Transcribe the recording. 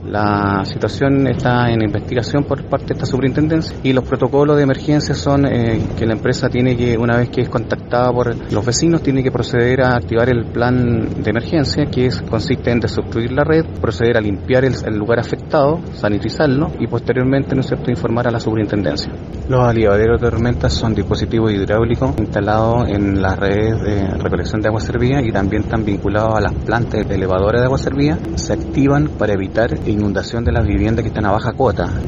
La situación está en investigación por parte de esta superintendencia y los protocolos de emergencia son que la empresa tiene que, una vez que es contactada por los vecinos, tiene que proceder a activar el plan de emergencia, que consiste en desobstruir la red, proceder a limpiar el lugar afectado, sanitizarlo y posteriormente, ¿no es cierto?, informar a la superintendencia. Los alivaderos de tormentas son dispositivos hidráulicos instalados en las redes de recolección de agua servida y también están vinculados a las plantas elevadoras de agua servida. Se activan para evitar inundación de las viviendas que están a baja cota.